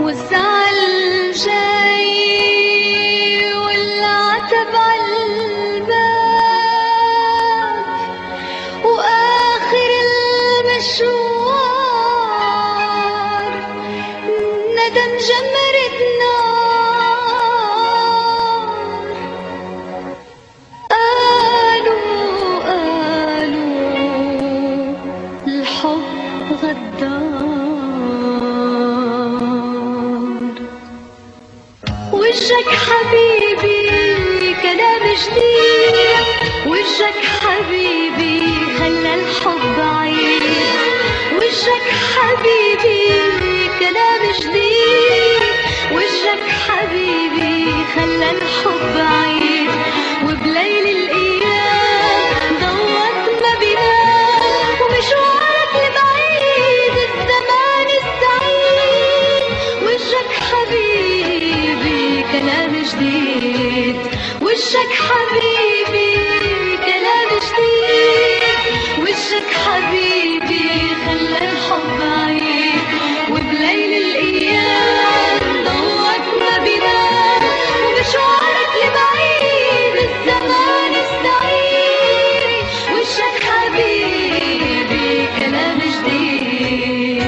والزعل جاي والعتب عالباب، وآخر المشوار ندم جمرة نار. قالوا الحب غدار. وجهك حبيبي كلام جديد، وجهك حبيبي خلى الحب عيد. وجهك حبيبي كلام جديد، وجهك حبيبي خلى الحب عيد. وبليل الايام ضوت ما بينام، ومشوارك البعيد الزمان السعيد. وجهك حبيبي كلام جديد، وجهك حبيبي كلام جديد، وجهك حبيبي خلى الحب عيد. وبليل الايام ضوت ما بينام، ومشوارك لبعيد الزمان السعيد. وجهك حبيبي كلام جديد.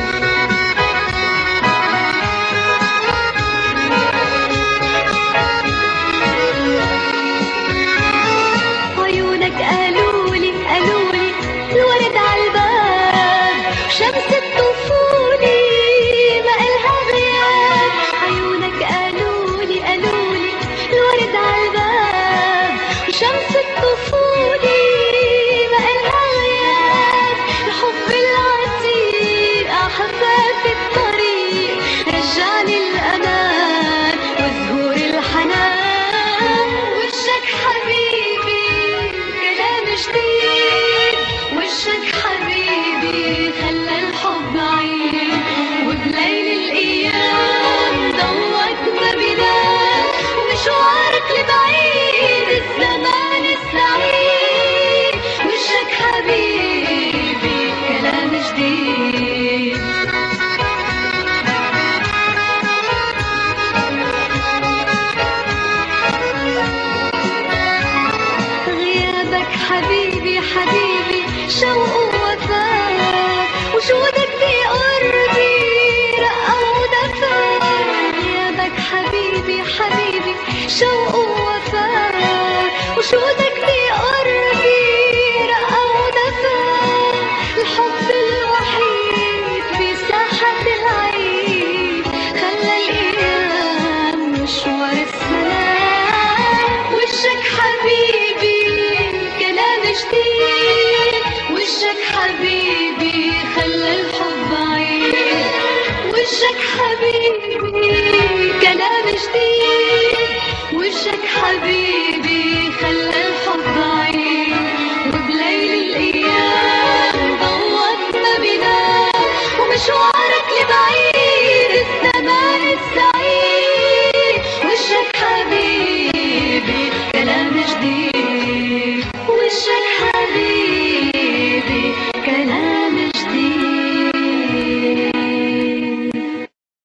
عيونك قالولي الورد عالباب، شمس الطفولة ما إلها غياب. عيونك قالولي الورد عالباب، وشمس الطفولة ما إلها غياب. الحب العتيق أحباب الطريق، رجعني الأمان وزهور الحنان. وجهك حبيبي كلام جديد، وجهك حبيبي خلى الحب عيد. وبليل الايام ضوت ما بينام، ومشوارك لبعيد الزمان السعيد. وجهك حبيبي كلام جديد. غيابك حبيبي شوق ووفاء، وجودك في قربي رقة ودفاء. غيابك حبيبي شوق ووفاء، وجودك في قربي رقة ودفاء. الحب الوحيد في ساحة العيد، خلى الايام مشوار السلام. وجهك حبيبي كلام جديد، وجهك حبيبي خلى الحب عيد. وجهك حبيبي كلام جديد، وجهك حبيبي